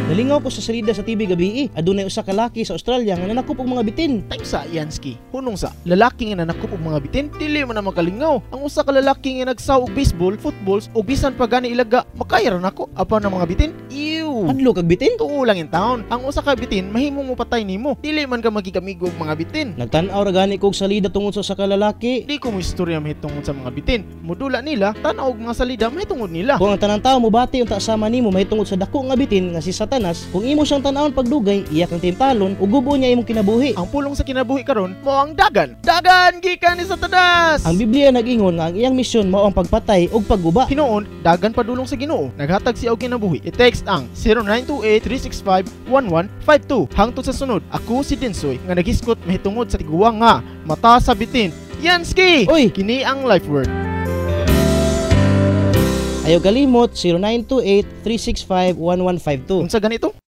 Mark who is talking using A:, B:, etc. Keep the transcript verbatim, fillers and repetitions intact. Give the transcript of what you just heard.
A: Nalingaw ko sa salida sa T V gabi. Adunay usa ka laki sa Australia nga nanakop og mga bitin.
B: Time sa Yansky, hunong sa lalaki nga nanakop og mga bitin, dili man na makalingaw. Ang usa ka lalaki nga nagsaw og baseball, footballs o bisan pa gani ilaga, makayaran ako apan ang mga bitin. Ew.
A: Hadlo kag bitin?
B: Tuo lang in town. Ang usa ka bitin mahimong mo patay nimo. Dili man ka magikamigo og mga bitin.
A: Nagtan-aw ra gani kog salida tungod sa usa ka lalaki.
B: Di ko mo istorya mahitungod sa mga bitin. Mudula nila, tan-aw og mga salida mahitungod nila.
A: Kung ang tanang tao mo bati unta sama nimo mahitungod sa dako nga bitin nga si Satanas, kung imo siyang tan-awon pagdugay, iya kang timpalon ug gubo niya imong kinabuhi.
B: Ang pulong sa kinabuhi karon mao ang dagan. Dagan gikan ni Satanas.
A: Ang Biblia nag-ingon nga ang iyang misyon mao ang pagpatay ug pagguba.
B: Hinuon, dagan padulong sa Ginoo. Naghatag siya og kinabuhi. I-text ang zero nine two eight three six five one one five two. Hangtod sa sunod, ako si Densoy nga nagiskot mahitungod sa tiguwa nga mata sa bitin. Yansky!
A: Oy,
B: Kini ang life word.
A: ayaw kalimot zero nine two eight three six five one one five two.
B: Unsa ganito?